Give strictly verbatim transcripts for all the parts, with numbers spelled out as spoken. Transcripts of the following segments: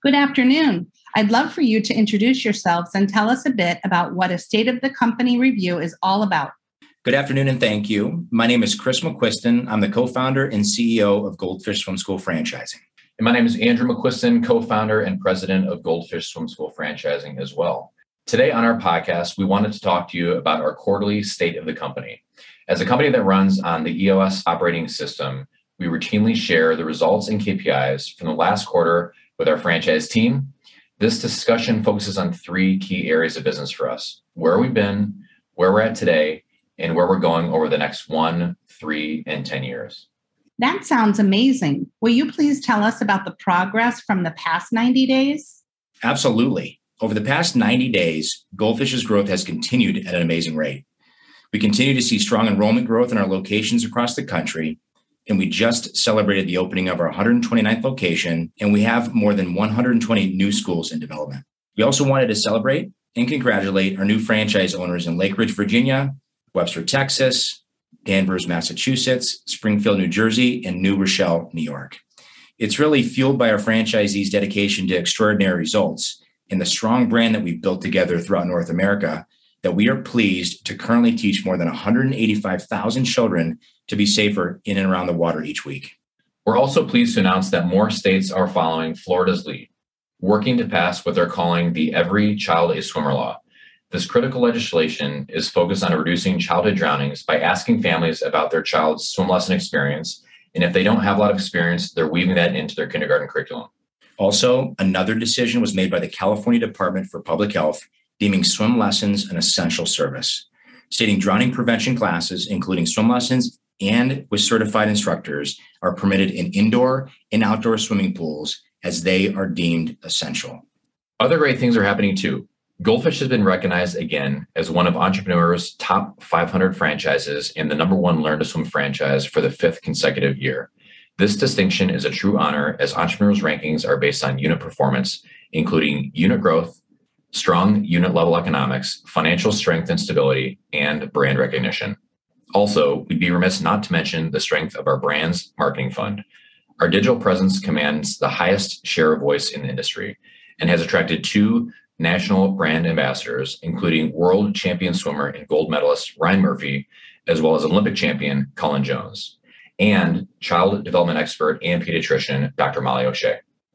Good afternoon. I'd love for you to introduce yourselves and tell us a bit about what a State of the Company review is all about. Good afternoon and thank you. My name is Chris McQuiston. I'm the co-founder and C E O of Goldfish Swim School Franchising. And my name is Andrew McQuiston, co-founder and president of Goldfish Swim School Franchising as well. Today on our podcast, we wanted to talk to you about our quarterly State of the Company. As a company that runs on the E O S operating system, we routinely share the results and K P Is from the last quarter with our franchise team. This discussion focuses on three key areas of business for us: where we've been, where we're at today, and where we're going over the next one, three, and ten years. That sounds amazing. Will you please tell us about the progress from the past ninety days? Absolutely. Over the past ninety days, Goldfish's growth has continued at an amazing rate. We continue to see strong enrollment growth in our locations across the country, and we just celebrated the opening of our one hundred twenty-ninth location, and we have more than one hundred twenty new schools in development. We also wanted to celebrate and congratulate our new franchise owners in Lake Ridge, Virginia, Webster, Texas, Danvers, Massachusetts, Springfield, New Jersey, and New Rochelle, New York. It's really fueled by our franchisees' dedication to extraordinary results and the strong brand that we've built together throughout North America that we are pleased to currently teach more than one hundred eighty-five thousand children to be safer in and around the water each week. We're also pleased to announce that more states are following Florida's lead, working to pass what they're calling the Every Child a Swimmer law. This critical legislation is focused on reducing childhood drownings by asking families about their child's swim lesson experience. And if they don't have a lot of experience, they're weaving that into their kindergarten curriculum. Also, another decision was made by the California Department for Public Health, deeming swim lessons an essential service, stating drowning prevention classes, including swim lessons and with certified instructors, are permitted in indoor and outdoor swimming pools as they are deemed essential. Other great things are happening too. Goldfish has been recognized again as one of Entrepreneur's top five hundred franchises and the number one Learn to Swim franchise for the fifth consecutive year. This distinction is a true honor as Entrepreneur's rankings are based on unit performance, including unit growth, strong unit level economics, financial strength and stability, and brand recognition. Also, we'd be remiss not to mention the strength of our brand's marketing fund. Our digital presence commands the highest share of voice in the industry and has attracted two national brand ambassadors, including world champion swimmer and gold medalist Ryan Murphy, as well as Olympic champion Cullen Jones, and child development expert and pediatrician Doctor Molly O'Shea.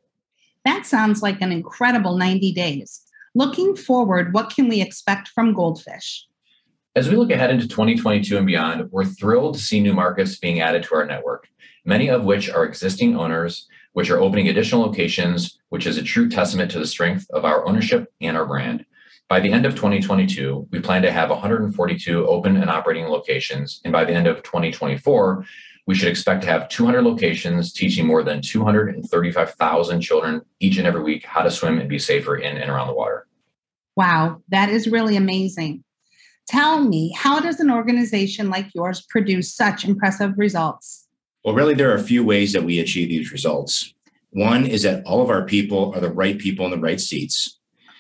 That sounds like an incredible ninety days. Looking forward, what can we expect from Goldfish? As we look ahead into twenty twenty-two and beyond, we're thrilled to see new markets being added to our network, many of which are existing owners, which are opening additional locations, which is a true testament to the strength of our ownership and our brand. By the end of twenty twenty-two, we plan to have one hundred forty-two open and operating locations, and by the end of twenty twenty-four, we should expect to have two hundred locations teaching more than two hundred thirty-five thousand children each and every week how to swim and be safer in and around the water. Wow, that is really amazing. Tell me, how does an organization like yours produce such impressive results? Well, really, there are a few ways that we achieve these results. One is that all of our people are the right people in the right seats.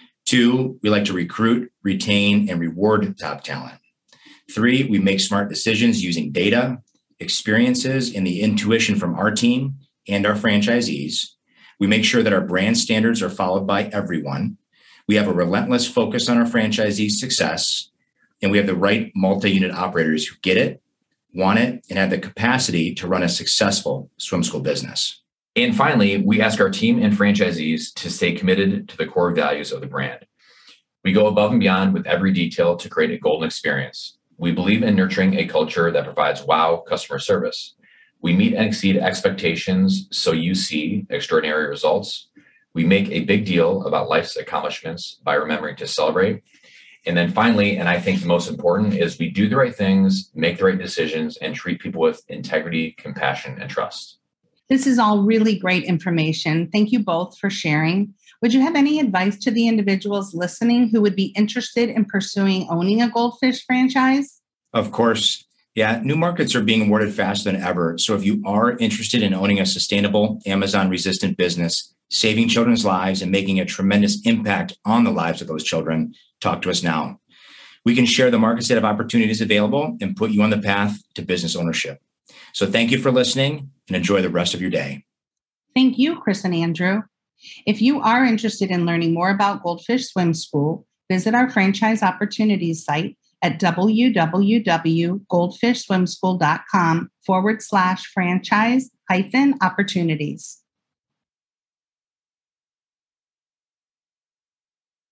Two, we like to recruit, retain, and reward top talent. Three, we make smart decisions using data, experiences, and the intuition from our team and our franchisees. We make sure that our brand standards are followed by everyone. We have a relentless focus on our franchisees' success, and we have the right multi-unit operators who get it, want it, and have the capacity to run a successful swim school business. And finally, we ask our team and franchisees to stay committed to the core values of the brand. We go above and beyond with every detail to create a golden experience. We believe in nurturing a culture that provides wow customer service. We meet and exceed expectations so you see extraordinary results. We make a big deal about life's accomplishments by remembering to celebrate. And then finally, and I think the most important, is we do the right things, make the right decisions, and treat people with integrity, compassion, and trust. This is all really great information. Thank you both for sharing. Would you have any advice to the individuals listening who would be interested in pursuing owning a Goldfish franchise? Of course. Yeah, new markets are being awarded faster than ever. So if you are interested in owning a sustainable, Amazon-resistant business, saving children's lives and making a tremendous impact on the lives of those children, talk to us now. We can share the market set of opportunities available and put you on the path to business ownership. So thank you for listening and enjoy the rest of your day. Thank you, Chris and Andrew. If you are interested in learning more about Goldfish Swim School, visit our franchise opportunities site at www.goldfishswimschool.com forward slash franchise hyphen opportunities.